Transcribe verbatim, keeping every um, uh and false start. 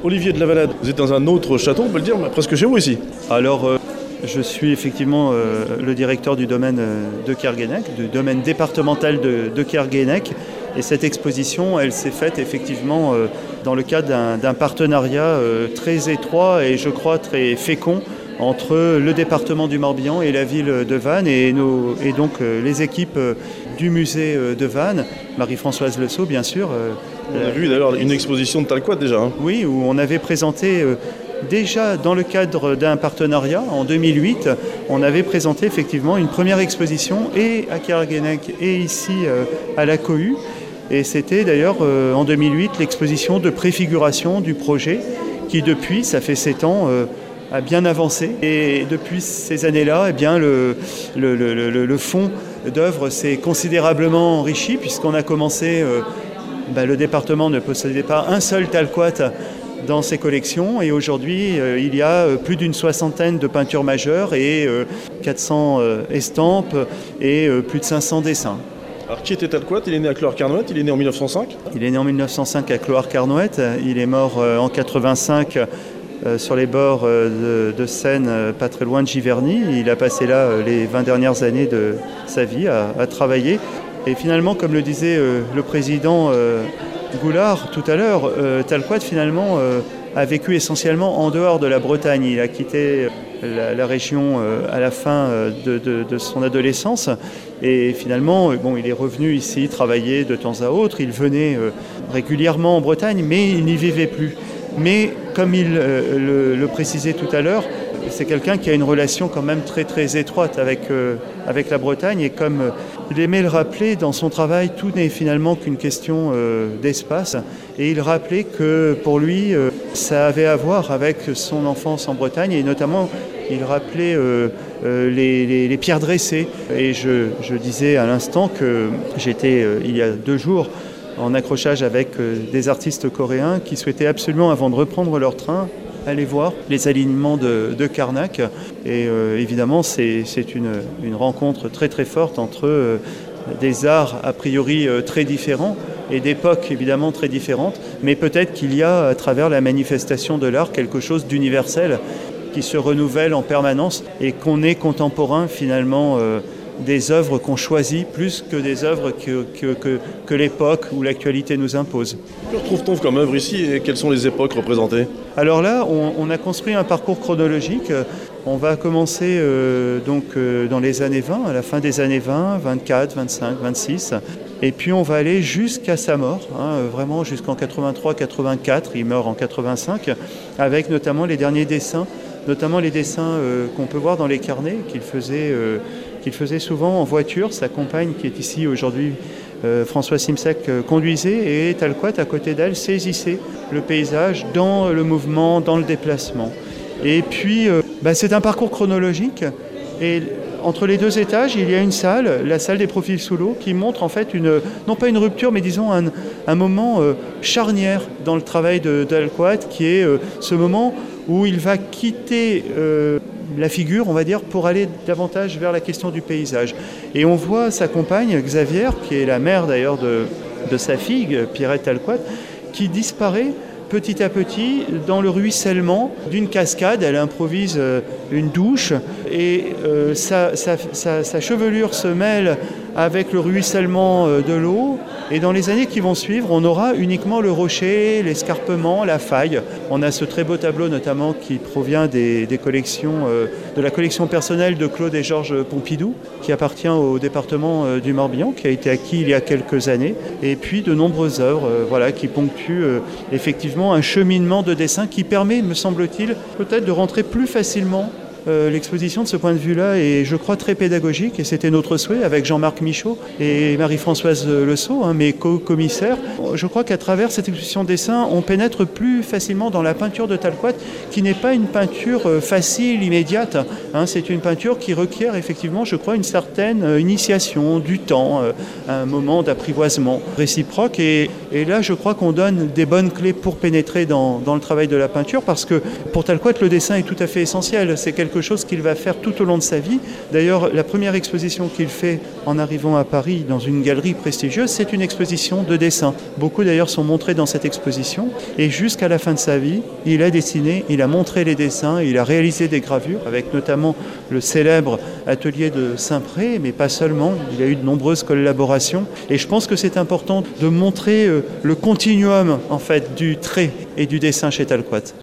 Olivier de Lavalade, vous êtes dans un autre château, on peut le dire, mais presque chez vous ici. Alors, euh, je suis effectivement euh, le directeur du domaine euh, de Kerguénec, du domaine départemental de, de Kerguénec. Et cette exposition, elle s'est faite effectivement euh, dans le cadre d'un, d'un partenariat euh, très étroit et je crois très fécond entre le département du Morbihan et la ville de Vannes et, nos, et donc euh, les équipes euh, du musée euh, de Vannes, Marie-Françoise Le Sceau bien sûr. Euh, On a vu d'ailleurs une exposition de Talquat déjà. Hein. Oui, où on avait présenté euh, déjà dans le cadre d'un partenariat en deux mille huit, on avait présenté effectivement une première exposition et à Kerguénec et ici euh, à la Cohue. Et c'était d'ailleurs euh, en deux mille huit l'exposition de préfiguration du projet qui depuis, ça fait sept ans, euh, a bien avancé. Et depuis ces années-là, eh bien, le, le, le, le, le fonds d'œuvre s'est considérablement enrichi puisqu'on a commencé, euh, bah, le département ne possédait pas un seul Talquat dans ses collections et aujourd'hui euh, il y a euh, plus d'une soixantaine de peintures majeures et euh, quatre cents euh, estampes et euh, plus de cinq cents dessins. Alors qui était Talquat? Il est né à Clohars-Carnouët, il est né en mille neuf cent cinq. Il est né en mille neuf cent cinq à Clohars-Carnouët, il est mort euh, en quatre-vingt-cinq euh, sur les bords euh, de, de Seine, euh, pas très loin de Giverny. Il a passé là euh, les vingt dernières années de sa vie à, à travailler. Et finalement, comme le disait euh, le président euh, Goulard tout à l'heure, euh, Talquat finalement euh, a vécu essentiellement en dehors de la Bretagne. Il a quitté la, la région euh, à la fin euh, de, de, de son adolescence et finalement euh, bon, il est revenu ici travailler de temps à autre. Il venait euh, régulièrement en Bretagne mais il n'y vivait plus. Mais comme il euh, le, le précisait tout à l'heure, c'est quelqu'un qui a une relation quand même très très étroite avec, euh, avec la Bretagne et comme euh, il aimait le rappeler dans son travail, tout n'est finalement qu'une question euh, d'espace et il rappelait que pour lui euh, ça avait à voir avec son enfance en Bretagne et notamment il rappelait euh, euh, les, les, les pierres dressées et je, je disais à l'instant que j'étais euh, il y a deux jours en accrochage avec euh, des artistes coréens qui souhaitaient absolument avant de reprendre leur train aller voir les alignements de, de Karnak. Et euh, évidemment, c'est, c'est une, une rencontre très très forte entre euh, des arts a priori euh, très différents et d'époques évidemment très différentes. Mais peut-être qu'il y a à travers la manifestation de l'art quelque chose d'universel qui se renouvelle en permanence et qu'on est contemporain finalement euh, des œuvres qu'on choisit plus que des œuvres que, que, que, que l'époque ou l'actualité nous impose. Que retrouve-t-on comme œuvre ici et quelles sont les époques représentées? Alors là, on, on a construit un parcours chronologique. On va commencer euh, donc euh, dans les années vingt, à la fin des années vingt, vingt-quatre, vingt-cinq, vingt-six. Et puis on va aller jusqu'à sa mort, hein, vraiment jusqu'en quatre-vingt-trois quatre-vingt-quatre. Il meurt en quatre-vingt-cinq, avec notamment les derniers dessins, notamment les dessins euh, qu'on peut voir dans les carnets qu'il faisait... Euh, qu'il faisait souvent en voiture. Sa compagne, qui est ici aujourd'hui, euh, François Simsek, euh, conduisait et Talquat, à côté d'elle, saisissait le paysage dans le mouvement, dans le déplacement. Et puis, euh, bah, c'est un parcours chronologique. Et entre les deux étages, il y a une salle, la salle des profils sous l'eau, qui montre en fait, une, non pas une rupture, mais disons un, un moment euh, charnière dans le travail de Talquat, qui est euh, ce moment où il va quitter... Euh, la figure, on va dire, pour aller davantage vers la question du paysage. Et on voit sa compagne, Xavier, qui est la mère d'ailleurs de, de sa fille, Pierrette Talquat, qui disparaît petit à petit dans le ruissellement d'une cascade. Elle improvise une douche et euh, sa, sa, sa, sa chevelure se mêle avec le ruissellement de l'eau. Et dans les années qui vont suivre, on aura uniquement le rocher, l'escarpement, la faille. On a ce très beau tableau notamment qui provient des, des collections, euh, de la collection personnelle de Claude et Georges Pompidou, qui appartient au département euh, du Morbihan, qui a été acquis il y a quelques années. Et puis de nombreuses œuvres euh, voilà, qui ponctuent euh, effectivement un cheminement de dessin qui permet, me semble-t-il, peut-être de rentrer plus facilement. Euh, l'exposition de ce point de vue-là est, je crois, très pédagogique et c'était notre souhait avec Jean-Marc Michaud et Marie-Françoise Le Sceau, hein, mes co-commissaires. Je crois qu'à travers cette exposition de dessin, on pénètre plus facilement dans la peinture de Talquat, qui n'est pas une peinture euh, facile, immédiate. Hein, c'est une peinture qui requiert effectivement, je crois, une certaine euh, initiation, du temps, euh, un moment d'apprivoisement réciproque. Et, et là, je crois qu'on donne des bonnes clés pour pénétrer dans, dans le travail de la peinture, parce que pour Talquat, le dessin est tout à fait essentiel. C'est quelque quelque chose qu'il va faire tout au long de sa vie. D'ailleurs, la première exposition qu'il fait en arrivant à Paris dans une galerie prestigieuse, c'est une exposition de dessin. Beaucoup d'ailleurs sont montrés dans cette exposition et jusqu'à la fin de sa vie, il a dessiné, il a montré les dessins, il a réalisé des gravures avec notamment le célèbre atelier de Saint-Pré, mais pas seulement, il a eu de nombreuses collaborations et je pense que c'est important de montrer le continuum en fait du trait et du dessin chez Talquat.